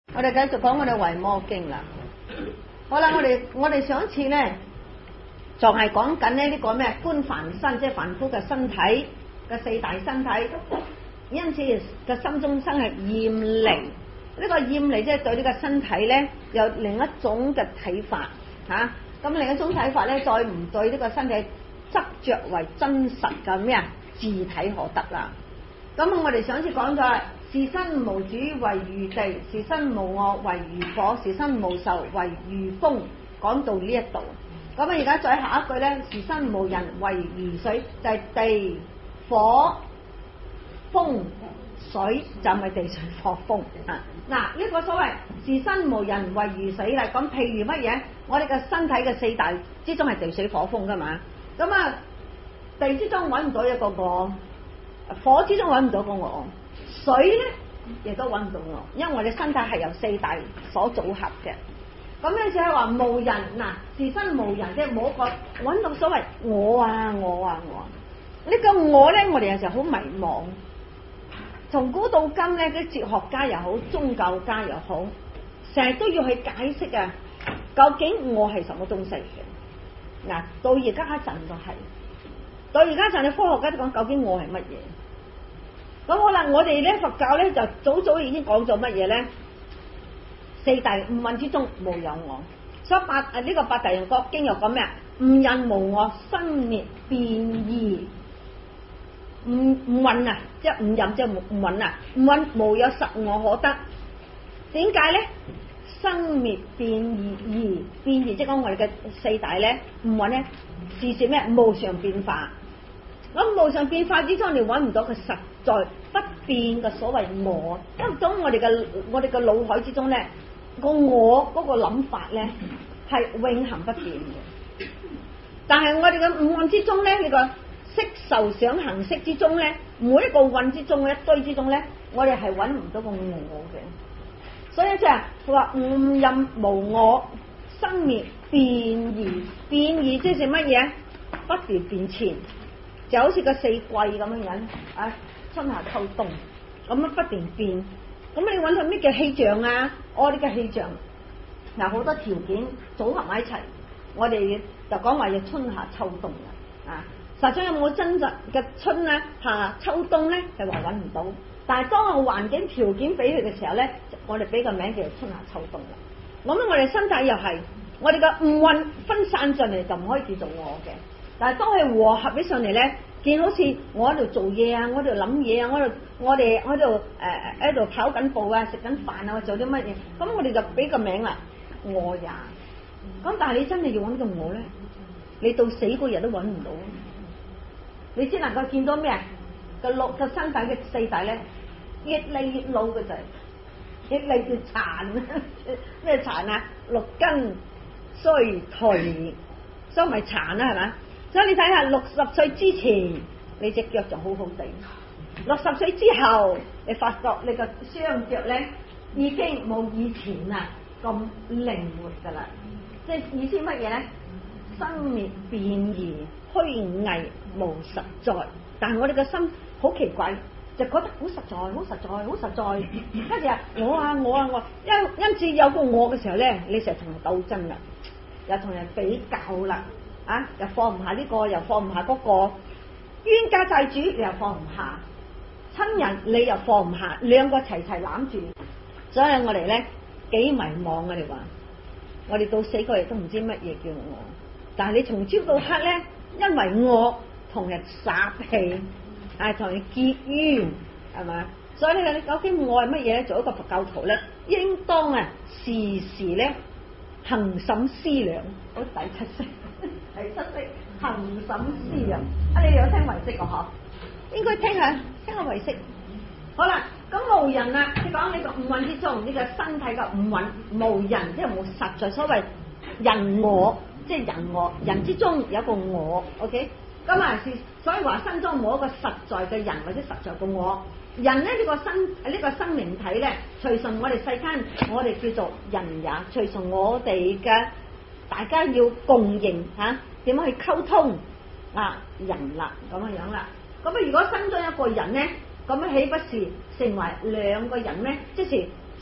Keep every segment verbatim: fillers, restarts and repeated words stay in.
我哋繼續講我哋維摩經啦。好啦，我哋我哋上一次咧就係講緊咧呢個咩觀凡身，即係凡夫嘅身體嘅四大身體，因此嘅心中生係厭離。呢、這個厭離即係對呢個身體咧有另一種嘅睇法吓。咁、啊、另一種睇法咧，再唔對呢個身體執着為真實嘅咩啊自體可得啦。咁我哋上一次講咗，是身無主為如地，是身無我為如火，是身無受為如風。講到呢一度，咁啊而家再下一句咧，是身無人為如水，就係、是、地火風水，就係地水火風啊。嗱，呢個所謂是身無人為如水啦。咁譬如乜嘢？我哋嘅身體嘅四大之中係地水火風噶嘛。咁啊，地之中揾唔到一個我，火之中揾唔到個我，水咧亦都揾唔到我，因為我哋身體係由四大所組合嘅。咁咧就係話無人，嗱，是身無人，即係冇一個揾到所謂我啊我啊我啊。呢個我咧，我哋有時候好迷茫。從古到今咧，啲哲學家又好，宗教家又好，成日都要去解釋啊，究竟我係什麼東西嘅？嗱，到而家一陣就係、是，到而家一陣，你科學家都講究竟我係乜嘢？咁好啦，我哋咧佛教咧就早早已經講咗乜嘢咧？四大五蘊之中無有我，所以八啊呢、這個八大人覺經又講咩啊？五蘊無我，生滅變異。五五蘊啊，即係五蘊即係五蘊啊，五蘊無有實我可得。點解咧？生滅變異，異變異即係講我哋嘅四大咧，五蘊咧，是是咩？無常變化。咁無常變化之中，你揾唔到佢實在不變嘅所謂我。因為當我哋嘅我哋嘅腦海之中咧，個我嗰個諗法咧係永恆不變嘅。但係我哋嘅五蘊之中咧，呢個色受想行識之中咧，每一個蘊之中一堆之中咧，我哋係揾唔到個我嘅。所以即係佢話五蘊無我，生滅變異，變異即係乜嘢？不斷變遷，就好似個四季咁樣樣啊，春夏秋冬咁樣不斷變。咁你揾到咩叫氣象啊？我哋嘅氣象嗱，好多條件組合埋一齊，我哋就講話要春夏秋冬嘅啊。實際有冇真實嘅春啊、夏、秋冬咧？係話揾唔到。但係當個環境條件俾佢嘅時候咧，我哋俾個名叫做春夏秋冬啦。咁我哋身體又係，我哋嘅五蘊分散上嚟就唔可以叫做我嘅。但係當佢和合起上嚟咧，見好似我喺度做嘢啊，我喺度諗嘢啊，我喺度我哋我喺度誒喺度跑緊步啊，食緊飯啊，做啲乜嘢？咁我哋就俾個名啦，我也。咁但係你真係要揾到我咧，你到死嗰日都揾唔到。你只能夠見到咩？個六個身體嘅四大咧，越嚟越老嘅就係，越嚟越殘。咩殘啊？六根衰退，所以咪殘啦，係咪？所以你睇下，六十歲之前你隻腳就好好地，六十歲之後你發覺你個雙腳咧已經冇以前啊咁靈活噶啦。即係意思乜嘢咧？生滅變異，虛偽無實在。但係我哋個心好奇怪，就覺得好實在，好實在，好實在。跟住啊，我啊，我啊，我，因因此有個我嘅時候咧，你成日同人鬥爭啦，又同人比較啦，啊，又放唔下呢個，又放唔下嗰個，冤家債主你又放唔下，親人你又放唔下，兩個齊齊攬住，所以我哋咧幾迷茫。我哋話，我哋到死嗰日都唔知乜嘢叫我。但係你從朝到黑咧，因為我同人撒氣，係同人結冤，係嘛？所以咧，你究竟我係乜嘢咧？做一個佛教徒咧，應當啊時時咧恆審思量。好，第七式，第七式恆審思量。啊，你有聽唯識個嗬？應該聽下聽下唯識。好啦，咁無人啊，你講呢個五蘊之中，呢、這個身體嘅五蘊無人，即係冇實在所謂人我。即係人我，人之中有一個我 ，OK，咁啊是，所以話身中冇一個實在嘅人或者實在嘅我。人咧呢、這個生呢、這個生命體咧，隨從我哋世間，我哋叫做人也。隨從我哋嘅，大家要共贏吓，點、啊、樣去溝通啊？人啦咁樣樣啦。咁啊，如果生咗一個人咧，咁樣豈不是成為兩個人咧？即是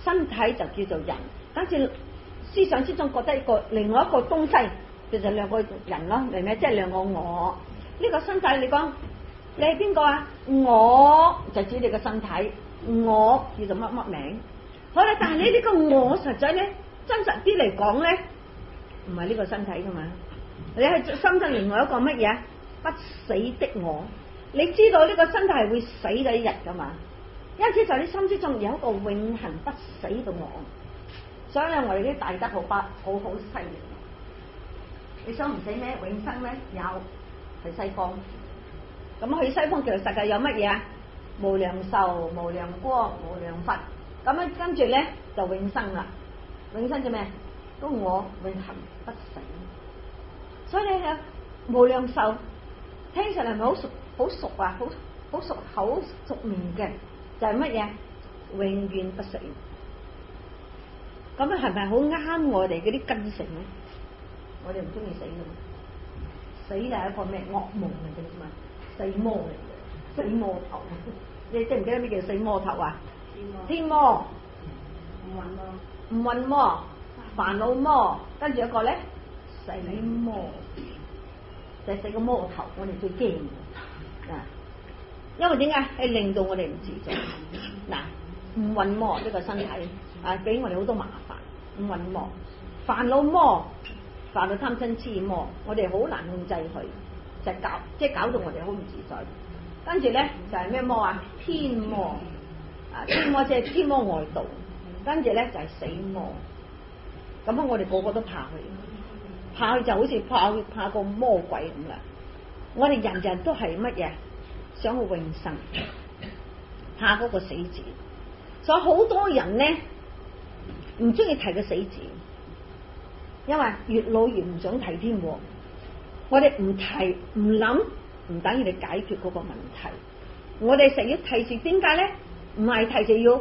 身體就叫做人，跟住思想之中覺得一個另外一個東西，其實兩個人咯，明唔明？即係兩個我。呢、這個身體你講你係邊個啊？我就指你個身體，我叫做乜乜名。好啦，但係你呢個我實際咧，真實啲嚟講咧，唔係呢個身體噶嘛。你係心中另外一個乜嘢？不死的我。你知道呢個身體係會死嘅一日噶嘛？因此就你心之中有一個永恆不死嘅我。所以咧，我哋啲大德好巴好好犀利。你想唔死咩？永生咩？有，去西方。咁去西方其實世界有乜嘢啊？無量壽、無量光、無量佛。咁樣跟住咧就永生啦。永生做咩？都我永恆不死。所以你係無量壽，聽上嚟係咪好熟好熟啊？好好熟口熟面嘅，就係乜嘢？永遠不死。咁樣係咪好啱我哋嗰啲根性咧？我哋唔中意死噶嘛，死就係一個咩噩夢嚟嘅嘛，死魔嚟嘅，死魔頭。你記唔記得咩叫死魔頭啊？天魔、唔運魔、唔運魔、煩惱魔，跟住一個咧死魔，就係死個魔頭，我哋最驚啊！因為點解係令到我哋唔自在？嗱，唔運魔呢個身體啊，俾我哋好多麻煩。唔運魔、煩惱魔、煩惱貪嗔癡魔，我哋好難控制佢，就搞即係搞到我哋好唔自在。跟住咧就係、是、咩魔啊？天魔啊！天魔即係天魔外道。跟住咧就係、是、死魔。咁啊，我哋個個都怕佢，怕佢就好似怕怕個魔鬼咁啦。我哋人人都係乜嘢？想去永生，怕嗰個死字。所以好多人咧唔中意提個死字，因為越老越唔想提添。我哋唔提唔諗，唔等於你解決嗰個問題。我哋成日要提住，點解咧？唔係提就要誒、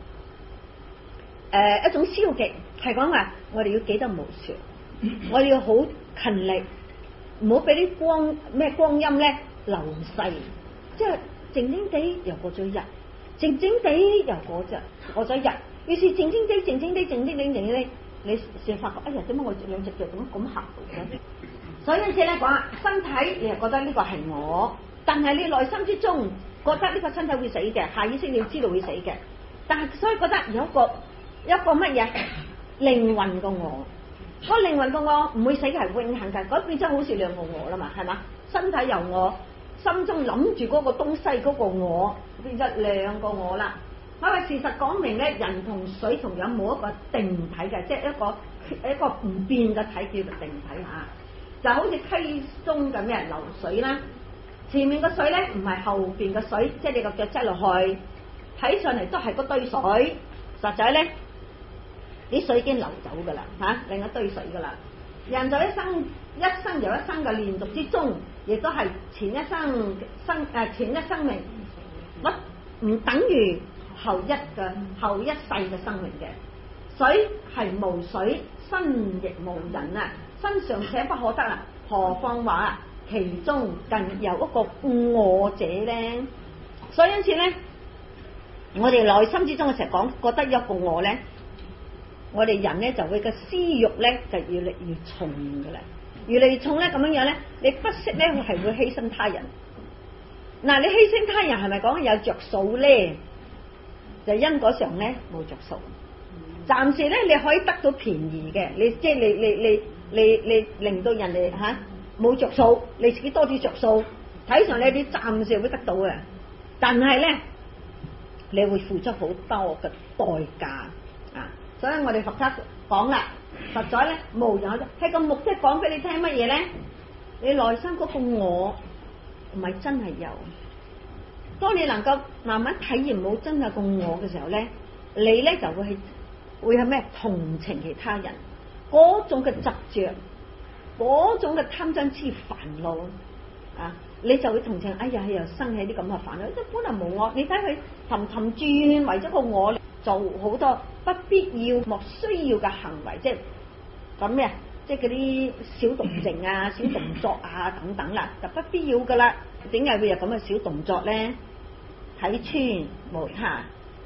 呃、一種消極，係講話我哋要記得無常，我哋要好勤力，唔好俾啲光咩光陰咧流逝，即係靜靜地又過咗日，靜靜地又過咗過咗日，於是靜靜地靜靜地靜靜地靜靜地，你先發覺哎呀，點解我兩隻腳咁咁行嘅？所以因此咧講身體，你係覺得呢個係我，但係你內心之中覺得呢個身體會死嘅，下意識你要知道會死嘅，但係所以覺得有一個一個乜嘢靈魂個我，嗰個靈魂個我唔會死嘅，係永恆嘅，嗰變咗好似兩個我啦嘛，係嘛？身體由我心中諗住嗰個東西嗰、嗰個我變咗兩個我啦。因為事實講明咧，人同水同樣冇一個定體嘅，即係一個一個唔變嘅體叫做定體嚇。就好似溪中咁嘅流水啦，前面個水咧唔係後邊個水，即係你個腳擠落去，睇上嚟都係嗰堆水，實際咧啲水已經流走噶啦嚇，另一堆水噶啦。人就一生一生又一生嘅連續之中，亦都係前一生生誒前一生命，乜唔等於後一嘅後一世嘅生命嘅。水係無水，身亦無人啊！身尚且不可得啊，何況話其中更有一個我者咧？所以因此咧，我哋內心之中嘅時候講，覺得有一個我咧，我哋人咧就會嘅私欲咧就越嚟越重噶啦，越嚟越重咧咁樣樣咧，你不惜咧係會犧牲他人。嗱，你犧牲他人係咪講有着數咧？就因果上咧冇着數，暫時咧你可以得到便宜嘅，你即係你你你你你令到人哋吓冇着數，你自己多啲着數，睇上你啲暫時會得到嘅，但係咧你會付出好多嘅代價啊！所以我哋佛家講啦，實在咧無人係個目的講俾你聽乜嘢咧？你內心嗰個我唔係真係有。當你能夠慢慢體驗冇真係個我嘅時候咧，你咧就會係會係咩同情其他人嗰種嘅執着，嗰種嘅貪嗔癡煩惱啊，你就會同情。哎呀，又生起啲咁嘅煩惱，一般係無我。你睇佢氹氹轉為咗個我做好多不必要、莫需要嘅行為，即係咁咩？即係嗰啲小動靜啊、小動作啊等等啦，就不必要噶啦。點解會有咁嘅小動作咧？睇穿無他，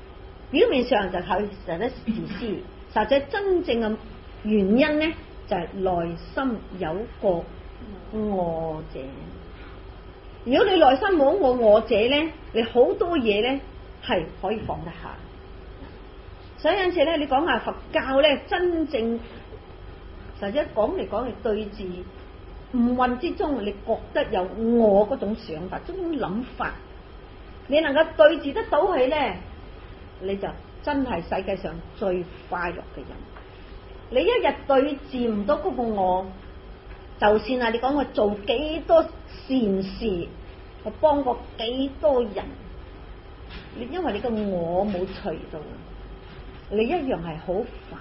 表面上就係實質自私，實際真正嘅原因咧就係、是、內心有個我者。如果你內心冇個我者咧，你好多嘢咧係可以放得下。所以有陣時咧，你講下佛教咧，真正實際講嚟講去對治五蘊之中，你覺得有我嗰種想法、嗰種諗法，你能夠對治得到佢咧，你就真係世界上最快樂嘅人。你一日對治唔到嗰個我，就算啊，你講我做幾多善事，我幫過幾多人，你因為你個我冇除到，你一樣係好煩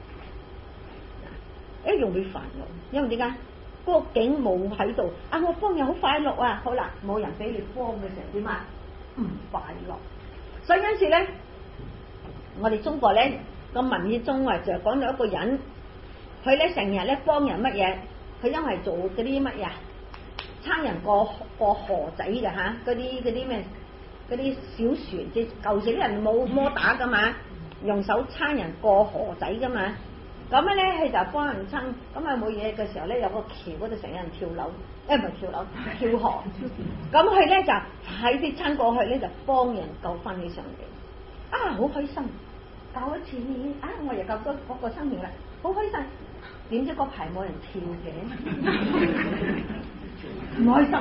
惱，一樣會煩惱。因為點解？嗰個境冇喺度啊！我幫人好快樂啊！好啦，冇人俾你幫嘅時候點啊？唔快樂。所以嗰時咧，我哋中國咧個文語中啊，就講到一個人，佢咧成日咧幫人乜嘢？佢因為做嗰啲乜嘢？撐人過過河仔嘅吓，嗰啲嗰啲咩？嗰啲小船，即係舊時啲人冇摩打噶嘛，用手撐人過河仔噶嘛。咁咧，佢就幫人撐。咁啊冇嘢嘅時候咧，有個橋嗰度成日人跳樓，誒唔係跳樓，跳河。咁佢咧就喺啲撐過去咧，就幫人救翻起上嚟。啊，好開心！救一次啊，我又救咗嗰個生命啦，好開心。點知嗰排冇人跳嘅，唔開心。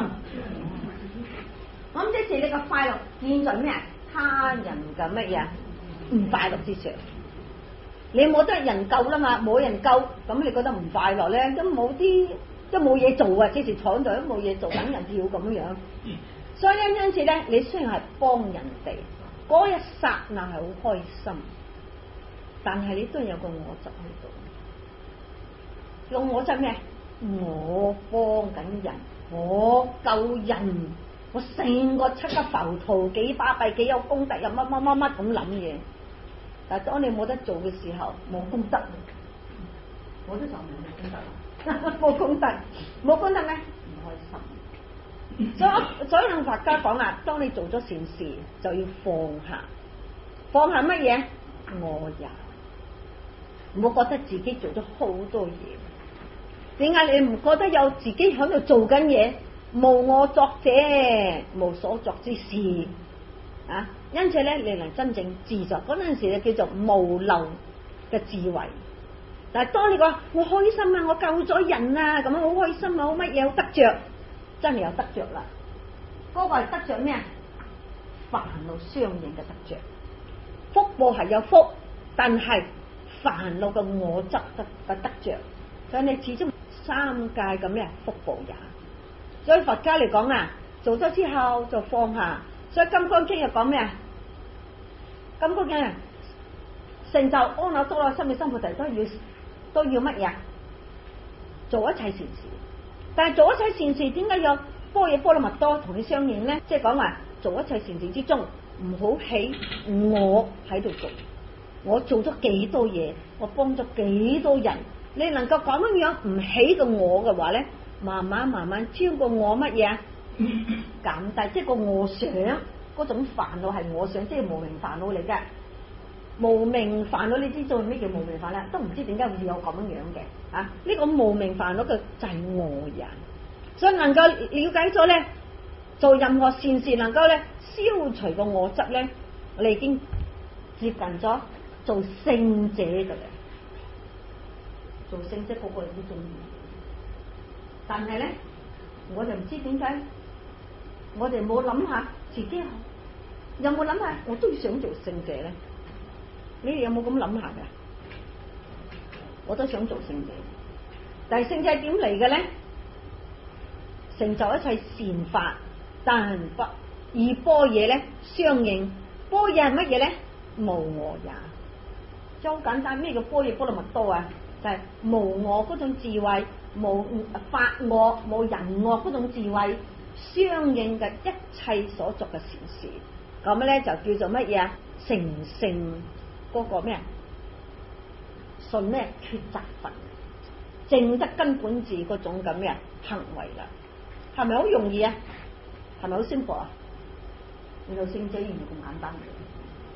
咁即是你個快樂建在咩啊？他人嘅乜嘢唔快樂之上。你冇得人救啦嘛，冇人救，咁你覺得唔快樂咧？都冇啲，都冇嘢做啊！即時坐喺度都冇嘢做，等人跳咁樣。所以因此咧，你雖然係幫人哋，嗰一剎那係好開心，但係你都有個我執喺度。個我執咩？我幫緊人，我救人，我成個七級浮屠，幾巴閉，幾有功德，又乜乜乜乜咁諗嘢。但係當你冇得做嘅時候，冇功德，我都就唔冇功德，冇功德，冇功德咩？唔開心。所以所以用佛家講啊，當你做咗善事，就要放下，放下乜嘢？我也，唔好覺得自己做咗好多嘢。點解你唔覺得有自己喺度做緊嘢？無我作者，無所作之事。啊，因此咧，你能真正自在嗰陣時，就叫做無漏嘅智慧。但係當你講我開心啊，我救咗人啊，咁樣好開心啊，好乜嘢好得着，真係有得着啦。嗰個係得着咩啊？煩惱相應嘅得着。福報係有福，但係煩惱嘅我執得嘅得着，所以你始終三界咁咩福報也。所以佛家嚟講啊，做咗之後就放下。所以《金剛經》又講咩啊？《金剛經》啊，成就阿耨多羅三藐三菩提都要都要乜嘢？做一切善事。但係做一切善事，點解有般若波羅蜜多同你相應咧？即係講話做一切善事之中，唔好起我喺度做。我做咗幾多嘢，我幫咗幾多人，你能夠咁樣樣唔起個我嘅話咧，慢慢慢慢超過我乜嘢啊？減低，即係個我想嗰種煩惱係我想，即係無明煩惱嚟嘅。無明煩惱你知道咩叫無明煩惱？都唔知點解會有咁樣樣嘅啊！呢、這個無明煩惱嘅就係我人，所以能夠了解咗咧，做任何善事能夠咧消除個我執咧，你已經接近咗做聖者嘅啦。做聖者個個人都中意，但係咧，我就唔知點解。我哋冇諗下自己有冇諗下，我都想做聖者咧。你哋有冇咁諗下㗎？我都想做聖者，但係聖者點嚟嘅咧？成就一切善法，但不以般若咧相應。般若係乜嘢咧？無我也。即係好簡單，咩叫般若波羅蜜多啊？就係、是、無我嗰種智慧，無法我、冇人我嗰種智慧。相應嘅一切所作嘅善事，咁咧就叫做乜嘢啊？成聖嗰個咩啊？信咩抉擇分，證得根本智嗰種咁嘅行為啦，係咪好容易啊？係咪好simple啊？原來聖者唔係咁簡單嘅，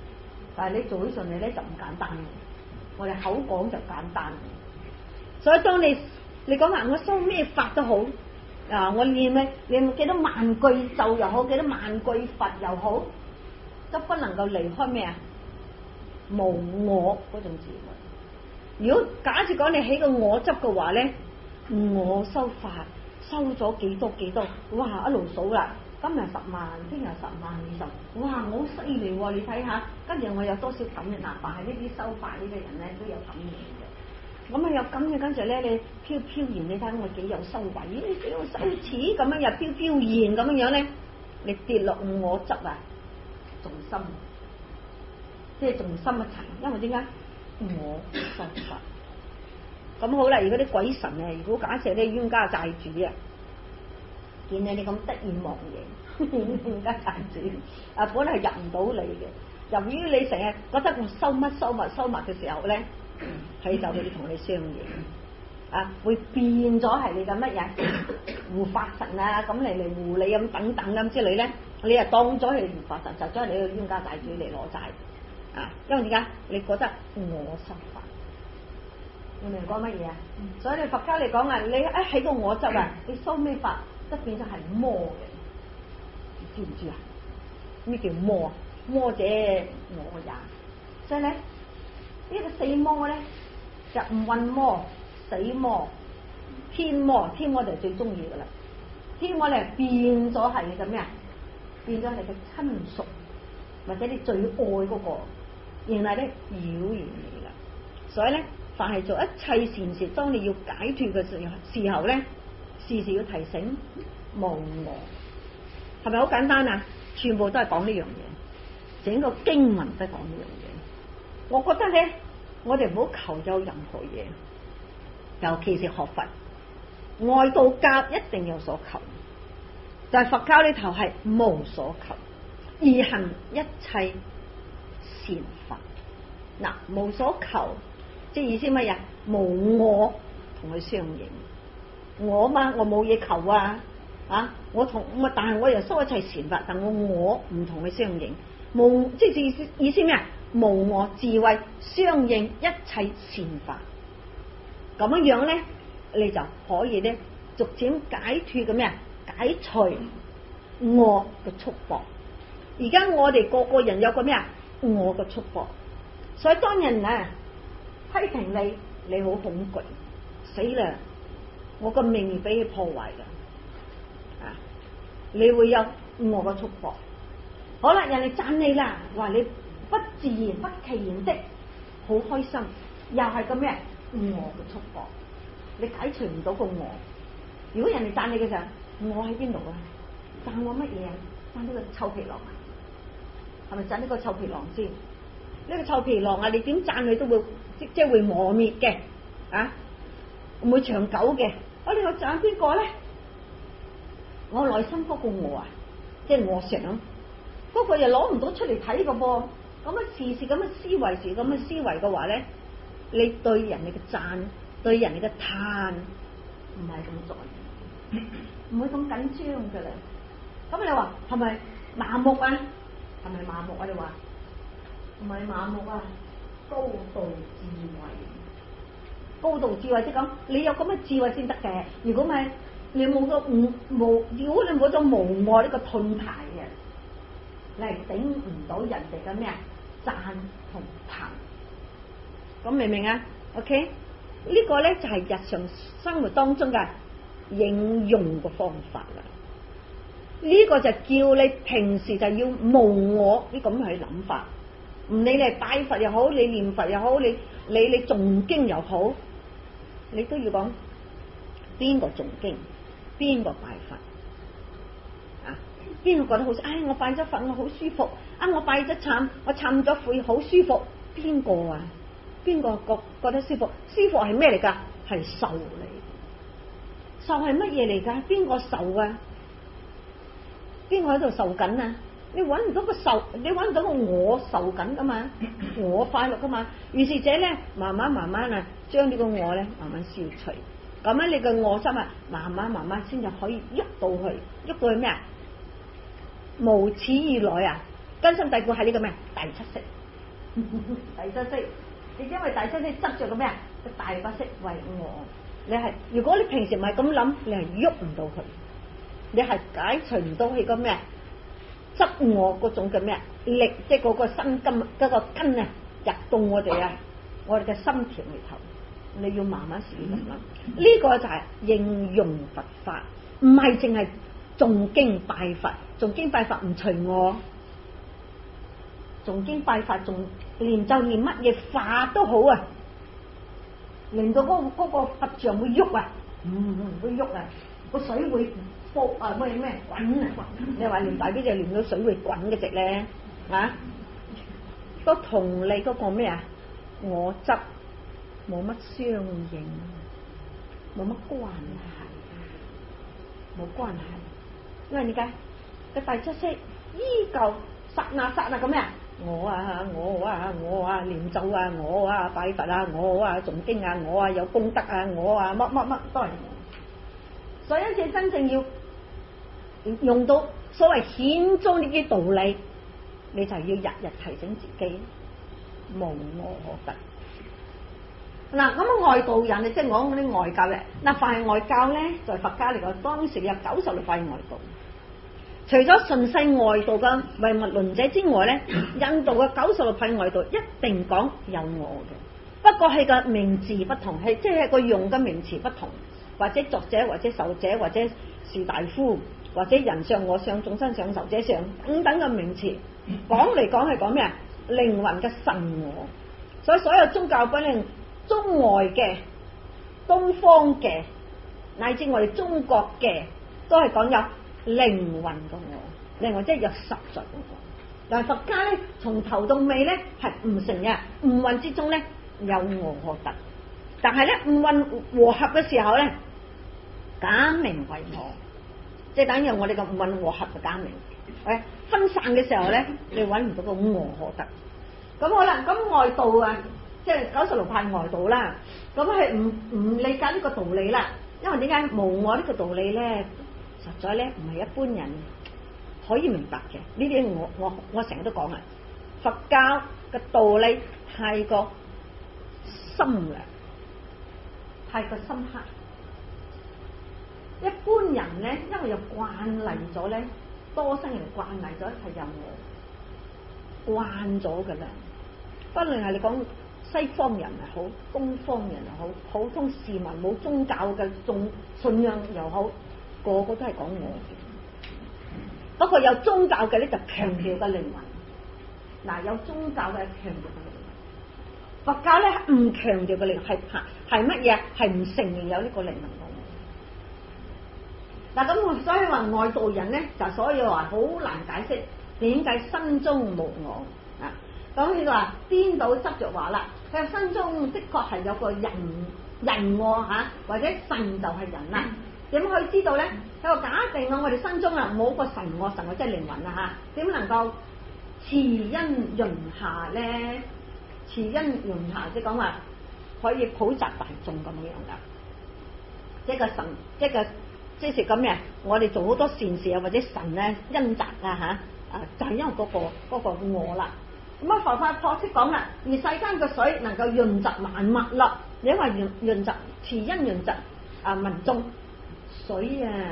但係你做起上嚟咧就唔簡單。我哋口講就簡單，所以當你你講話我修咩法都好啊，我念咩念幾多萬句咒又好，幾多萬句佛又好，都不能夠離開咩啊？無我嗰種智慧。如果假設講你起個我執嘅話咧，我修法收咗幾多幾多，哇一路數啦，今日十萬，聽日十萬二十，哇我好犀利喎！你睇下，跟住我有多少感應嗱？但係呢啲修法呢個人咧都有感應嘅，咁啊有感應，跟住咧你飄飄然，你睇我幾有修為，你幾有修持咁樣又飄飄然咁樣樣咧，你跌落我執啊，仲深，即係仲深一層，因為點解我修法？咁好啦，如果啲鬼神啊，如果假設啲冤家債主啊，見你哋咁得意忘形，冤家債主啊，本來係入唔到你嘅，由於你成日覺得我收乜收物收物嘅時候咧，佢就會同你相應啊，會變咗係你嘅乜嘢護法神啊，咁嚟嚟護你咁等等咁之類咧，你又當咗佢護法神，就將你個冤家債主嚟攞債啊，因為點解你覺得我修法？你明講乜嘢啊？嗯、所以你佛家嚟講啊，你一起個我執啊，你修咩法都變咗係魔嘅，你知唔知啊？咩叫魔啊？魔者我也。所以咧，呢、這個四魔咧就五蘊魔、死魔、天魔，天魔就係最中意噶啦。天魔咧變咗係你嘅咩啊？變咗係你嘅親屬，或者你最愛嗰、那個，然後咧擾亂你啦。所以咧。凡係做一切善事，當你要解脫嘅時時候咧，時時要提醒無我，係咪好簡單啊？全部都係講呢樣嘢，整個經文都係講呢樣嘢。我覺得咧，我哋唔好求有任何嘢，尤其是學佛，外道家一定有所求，但係佛教呢頭係無所求，而行一切善法。嗱，無所求。即係意思乜嘢？無我同佢相應，我嘛，我冇嘢求啊！啊，我同咁啊，但係我又修一切善法，但我我唔同佢相應，無即係意思意思咩啊？無我智慧相應一切善法，咁樣樣咧，你就可以咧逐漸解脫嘅咩啊？解除我嘅束縛。而家我哋個個人有個咩啊？我嘅束縛，所以當人啊批評你，你好恐懼，死啦！我個命俾佢破壞噶，啊！你會有我個束縛。好啦，人哋讚你啦，話你不自然不其然的，好開心，又係個咩？我嘅束縛，你解除唔到個我。如果人哋讚你嘅時候，我喺邊度啊？讚我乜嘢啊？讚呢個臭皮囊啊？係咪讚呢個臭皮囊先？呢個臭皮囊啊，你點讚佢都會。即即係會磨滅嘅，啊，唔會長久嘅。我哋去讚邊個咧？我內心嗰個我啊，即係我想，嗰、嗰個又攞唔到出嚟睇個噃。咁啊，時時咁嘅思維，時咁嘅思維嘅話咧，你對人哋嘅讚，對人哋嘅嘆，唔係咁在意，唔會咁緊張噶啦。咁你話係咪麻木啊？係咪麻木啊？你話唔係麻木啊？高度智慧，高度智慧即係咁，你有咁嘅智慧先得嘅。如果唔係，你冇咗無無，如果你冇咗無我呢個盾牌嘅，你係頂唔到人哋嘅咩啊讚同彈。咁明唔明啊 ？OK，呢個咧就係日常生活當中嘅應用嘅方法啦。呢個就叫你平時就要無我呢咁去諗法。唔理你係拜佛又好，你念佛又好，你你你誦經又好，你都要講邊個誦經，邊個拜佛啊？邊個覺得好？唉、哎，我拜咗佛，我好舒服。啊，我拜咗懺，我懺咗悔，好舒服。邊個啊？邊個覺覺得舒服？舒服係咩嚟㗎？係受嚟。受係乜嘢嚟㗎？邊個受啊？邊個喺度受緊啊？你揾唔到個受，你揾唔到個我受緊噶嘛？我快樂噶嘛？於是者咧，慢慢慢慢啊，將呢個我咧慢慢消除，咁樣你個我心啊，慢慢慢慢先就可以喐到去，喐到去咩啊？無始以來啊，根深蒂固係呢個咩？第七識， 第七識，亦因為第七識執着個咩啊？個大不識為我。你係如果你平時唔係咁諗，你係喐唔到佢，你係解除唔到佢個咩執我嗰種嘅咩力，即係嗰個心根嗰個根啊，入到我哋啊，我哋嘅心田裏頭，你要慢慢試咁諗。呢、這個就係應用佛法，唔係淨係誦經拜佛，誦經拜佛唔隨我，誦經拜佛仲念就念乜嘢法都好啊。令到嗰嗰個佛像會喐啊，唔唔會喐啊，個水會波啊咩咩滾啊！你話念大悲咒念到水會滾嘅直咧啊，都同你嗰個咩啊我執冇乜相應，冇乜關係，冇關係。因為點解個第七識依舊剎那剎那咁咩啊？我啊我啊我啊念咒啊我啊拜佛啊我啊誦經啊我啊有功德啊我啊乜乜乜都係我，所以因此真正要用到所謂顯宗呢啲道理，你就要日日提醒自己無我可得。嗱咁外道人你即係講嗰啲外教嘅，嗱凡係外教咧，在佛家嚟講，當時有九十六派外道。除咗順世外道嘅唯物論者之外咧，印度嘅九十六派外道一定講有我嘅，不過係個名字不同，係即係個用嘅名詞不同，或者作者或者受者或者士大夫或者人相我相眾生相壽者相等等嘅名詞，講嚟講係講咩啊？靈魂嘅神我。所以所有宗教不論中外嘅、東方嘅，乃至我哋中國嘅，都係講有靈魂嘅我，另外即係有實在嘅我。但係佛家咧，從頭到尾咧係唔成嘅，五蘊之中咧有我可得，但係咧五蘊和合嘅時候咧，假名為我，即係等於我哋個五蘊和合嘅假名。誒，分散嘅時候咧，你揾唔到個我可得。咁好啦，咁外道啊，即係九十六派外道啦，咁係唔唔理解呢個道理啦，因為點解無我呢個道理咧？實在咧唔係一般人可以明白嘅，呢啲我我我成日都講啊，佛教嘅道理太過深嘅，太過深刻。一般人咧，因為有慣例咗咧，多生人慣例咗係有我，慣咗噶啦。不論係你講西方人又好，東方人又好，普通市民冇宗教嘅眾信仰又好，個個都係講我。不過有宗教嘅咧就強調嘅靈魂，嗱有宗教嘅強調嘅靈魂，佛教咧唔強調嘅靈係係乜嘢？係唔承認有呢個靈魂嘅。嗱咁所以話外道人咧就所以話好難解釋點解心中無我啊？咁佢話顛倒執着話啦，佢話心中的確係有個人人我吓，或者神就係人啦。點可以知道咧？佢話假定我我哋心中啊冇個神我，神我即係靈魂啊吓，點能夠慈恩潤下咧？慈恩潤下即係講話可以普集大眾咁樣噶，即係個神，即係個即係咁嘅。我哋做好多善事啊，或者神咧恩澤啊吓啊，就係因為嗰個嗰個我啦。咁啊，佛法確實講啦，而世間嘅水能夠潤澤萬物啦，因為潤潤澤慈恩潤澤啊民眾。水啊，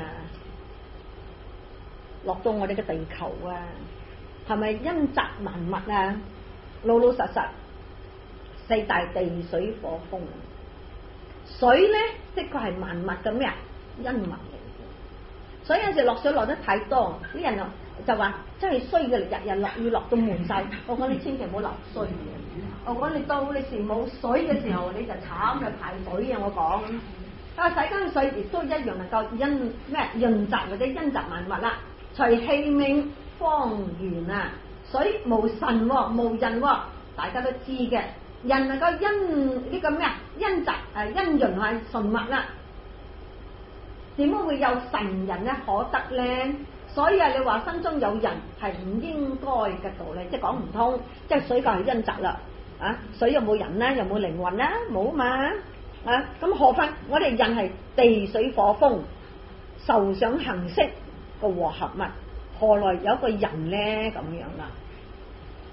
落到我哋嘅地球啊，係咪恩澤萬物啊？老老實實，四大地水火風。水咧，的確係萬物嘅咩啊？恩物嚟嘅。所以有時落水落得太多，啲人就話真係衰嘅，日日落要落到滿晒。我講你千祈唔好流衰嘅。我講你到你時冇水嘅時候，你就慘就排隊啊！我講。啊！世間嘅水亦都一樣能夠因咩潤澤或者因澤萬物啦。隨器皿方圓啊，水無神喎、哦，無人喎、哦，大家都知嘅。人能夠因呢個咩啊？因澤誒因潤係純物啦。點解會有神人咧可得咧？所以啊，你話心中有人係唔應該嘅道理，即係講唔通。即係水就係因澤啦。啊，水有冇人咧？有冇靈魂咧？冇嘛。啊，咁何況我哋人係地水火風受想行識個和合物，何來有一個人咧咁樣啦？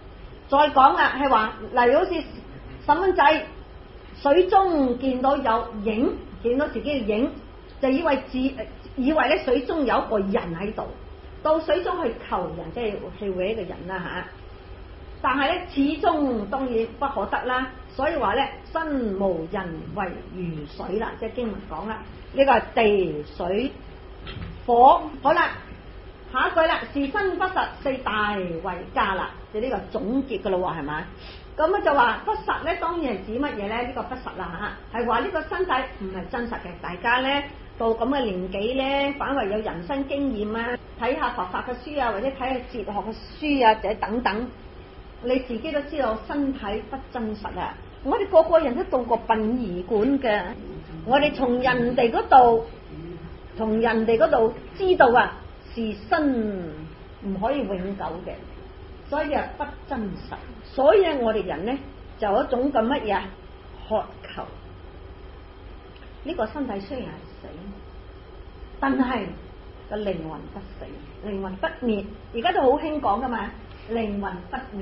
再講啦，係話例如好似細蚊仔水中見到有影，見到自己嘅影，就以為自以為咧水中有一個人喺度，到水中去求人，即係去搵一個人啦吓。但係咧始終當然不可得啦，所以話咧身無人為如水啦，即係經文講啦，呢個係地水火。好啦，下一句啦，是身不實，四大為家啦，就呢個總結噶咯，係咪？咁啊就話不實咧，當然係指乜嘢咧？呢個不實啦吓，係話呢個身體唔係真實嘅。大家咧到咁嘅年紀咧，反為有人生經驗啊，睇下佛法嘅書啊，或者睇下哲學嘅書啊，或者等等，你自己都知道身體不真實啊！我哋個個人都到過殯儀館嘅，我哋從人哋嗰度，從人哋嗰度知道啊，是身唔可以永久嘅，所以啊不真實。所以我哋人咧就有一種咁乜嘢渴求，呢個身體雖然係死，但係個靈魂不死，靈魂不滅。而家都好興講噶嘛，靈魂不滅。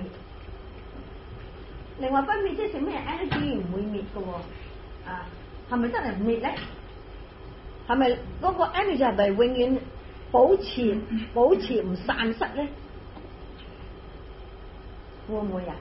靈魂不滅即係咩 energy 唔會滅嘅喎？啊，係咪真係唔滅咧？係咪嗰個 energy 係咪永遠保持保持唔散失咧？會唔會啊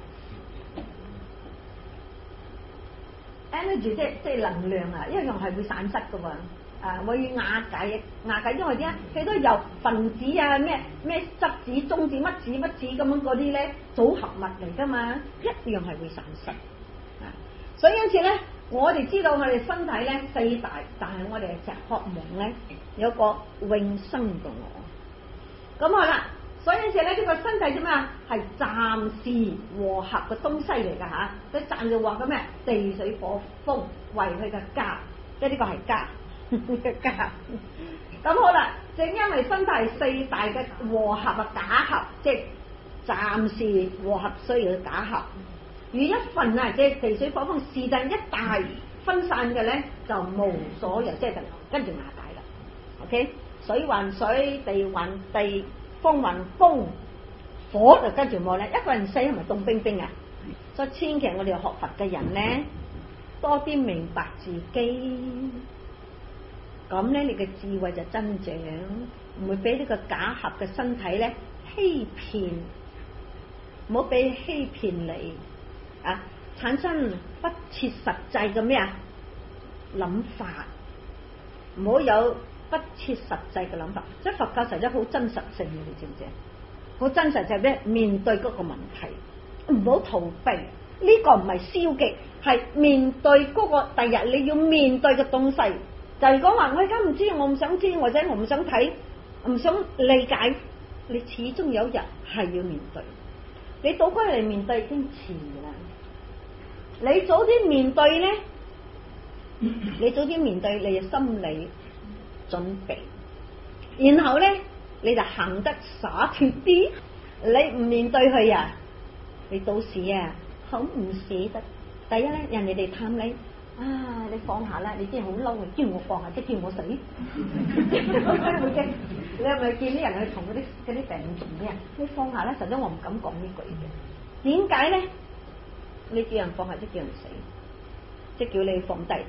？energy 即係即係能量啊，一樣係會散失嘅喎。啊，會瓦解瓦解，因為點解？佢都由分子啊、咩咩質子、中子、乜子乜子咁樣嗰啲咧組合物嚟噶嘛，一樣係會散失。啊，所以因此咧，我哋知道我哋身體咧四大，但係我哋係隻渴望咧有個永生嘅我。咁好啦，所以因此咧呢、這個身體啫嘛，係暫時和合嘅東西嚟㗎吓，佢暫時話嘅咩地水火風為佢嘅家，即係呢個係家。家咁好啦，正因為身體四大嘅和合啊假合，即係暫時和合需要嘅假合。如一份啊，即係地水火風是但一大分散嘅咧，就無所有，即係跟住瓦解啦。OK， 水還水，地還地，風還風，火就跟住冇咧。一個人死係咪凍冰冰啊？所以千祈我哋學佛嘅人咧，多啲明白自己。咁咧，你嘅智慧就增長，唔會俾呢個假合嘅身體咧欺騙，唔好俾欺騙你啊！產生不切實際嘅咩啊諗法，唔好有不切實際嘅諗法。即係佛教實質好真實性嘅，你知唔知？好真實就係咩？面對嗰個問題，唔好逃避。呢、這個唔係消極，係面對嗰個第日你要面對嘅東西。就係講話，我而家唔知，我唔想知，或者我唔想睇，唔想理解。你始終有一日係要面對，你倒歸嚟面對已經遲啦。你早啲面對咧，你早啲面對，你嘅心理準備，然後咧你就行得灑脫啲。你唔面對佢啊，你到時啊好唔捨得。第一咧，人哋嚟探你。啊！你放下啦，你真係好嬲，你叫我放下，即係叫我死。會嘅，你係咪見啲人去同嗰啲嗰啲病人做咩啊？你放下啦，實質我唔敢講呢句嘅。點解咧？你叫人放下，即叫人死，即叫你放低。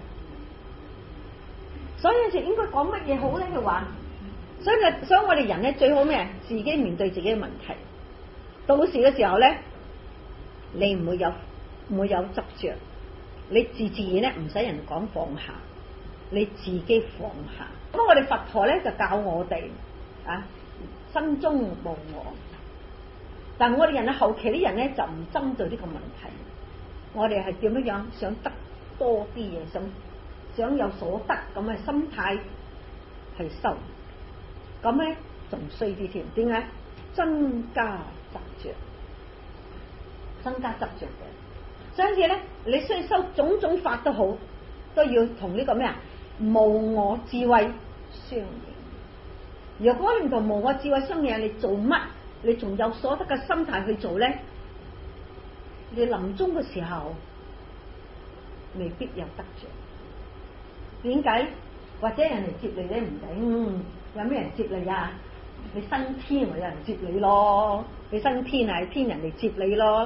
所以有時應該講乜嘢好咧？佢話，所以嘅，所以我哋人咧最好咩？自己面對自己嘅問題。到時嘅時候咧，你唔會有唔會有執着。你自自然咧唔使人講放下，你自己放下。咁我哋佛陀咧就教我哋啊，心中無我。但係我哋人啊後期啲人咧就唔針對呢個問題，我哋係點樣樣想得多啲嘢，想想有所得咁嘅心態係修，咁咧仲衰啲添。點解？增加執着，增加執着嘅。所以咧，你需要修種種法都好，都要同呢個咩啊無我智慧相應。如果你唔同無我智慧相應，你做乜？你仲有所得嘅心態去做咧？你臨終嘅時候未必有得着。點解？或者人哋接你咧唔頂，有咩人接你啊？你升天咪有人接你咯，你升天係天人嚟接你咯。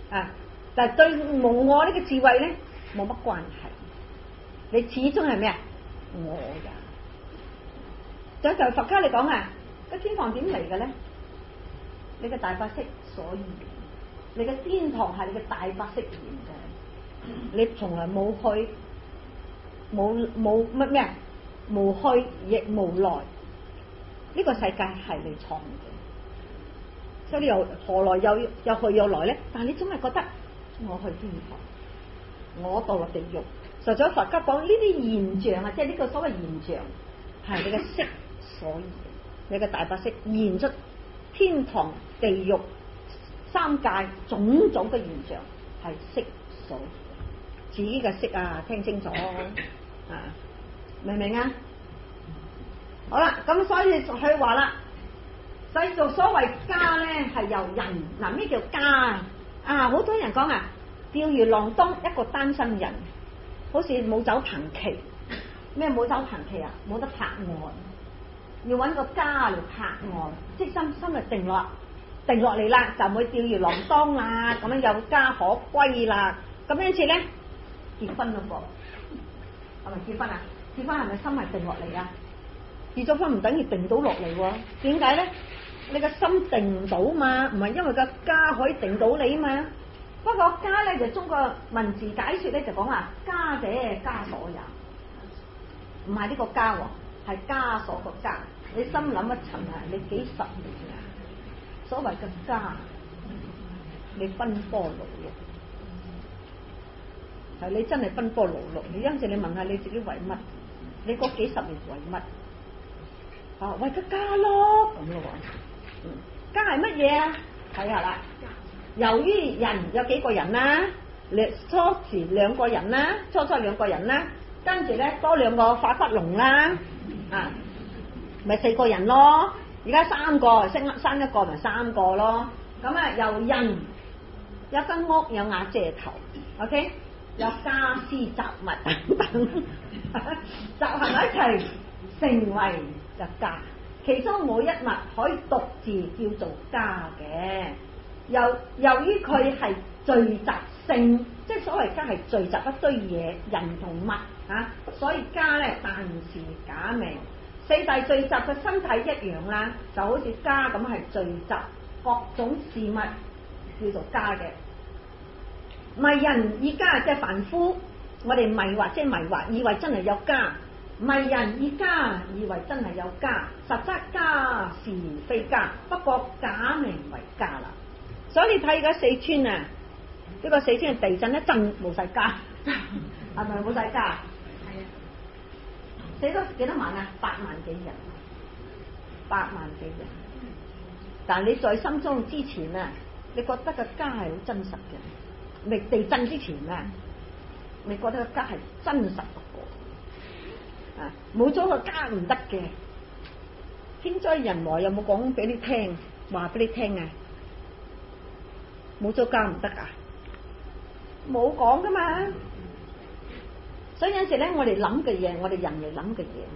啊！但係對無我呢個智慧咧冇乜關係，你始終係咩啊？我噶。就就佛家嚟講啊，個天堂點嚟嘅咧？你嘅大法識所現，你嘅天堂係你嘅大法識現嘅，你從來冇去，冇冇乜咩啊？無去亦無來，呢、這個世界係你創嘅，所以你又何來有有去有來咧？但係你總係覺得我去天堂，我墮落地獄。實在佛家講呢啲現象啊，即係呢個所謂現象係你嘅識所現，你嘅大法識現出天堂、地獄、三界種種嘅現象係識所現，自己嘅識啊，聽清楚啊！明唔明啊？好啦，咁所以佢話啦，世俗所謂家咧係由人嗱，咩叫家啊？好多人講啊，釣魚郎當一個單身人，好似冇走棚期，咩冇走棚期啊？冇得拍岸，要搵個家嚟拍岸，即係心心就定落定落嚟啦，就唔會釣魚郎當啦，咁樣有家可歸啦。咁因此咧，結婚嗰個係咪結婚啊？結婚係咪心係定落嚟啊？結咗婚唔等於定到落嚟喎？點解咧？你個心定唔到嘛？唔係因為個家可以定到你嘛？不過家咧就中國文字解說咧就講話家者枷鎖也，唔係呢個家喎，係枷鎖個家。你心諗一層啊，你幾十年啊，所謂嘅家，你奔波勞碌。係你真係奔波勞碌，你有陣時你問下你自己為乜？你嗰幾十年為乜？啊，為個家咯，咁咯喎。嗯，家係乜嘢啊？睇下啦。由於人有幾個人啦，兩初時兩個人啦，初初兩個人啦，跟住咧多兩個化骨龍啦，啊，咪四個人咯。而家三個，生生一個咪三個咯。咁啊，由人有間屋有瓦遮頭 ，OK。有家私雜物等等，集合埋一齊成為就家。其中每一物可以獨自叫做家嘅。由由於佢係聚集性，即係所謂家係聚集一堆嘢，人同物啊，所以家咧但是假名。四大聚集嘅身體一樣啦，就好似家咁係聚集各種事物叫做家嘅。迷人以家即係凡夫，我哋迷惑即係迷惑，以為真係有家。迷人以家，以為真係有家，實質家是非家，不過假名為家啦。所以你睇而家四川啊，呢、這個四川嘅地震一震冇晒家，係咪冇晒家？係啊，死咗幾多萬啊？八萬幾人，八萬幾人。但係你在心中之前啊，你覺得個家係好真實嘅。未地震之前啊，你覺得個家係真實不過啊，冇咗個家唔得嘅。天災人禍有冇講俾你聽？話俾你聽啊，冇咗家唔得啊，冇講噶嘛。所以有陣時咧，我哋諗嘅嘢，我哋人嚟諗嘅嘢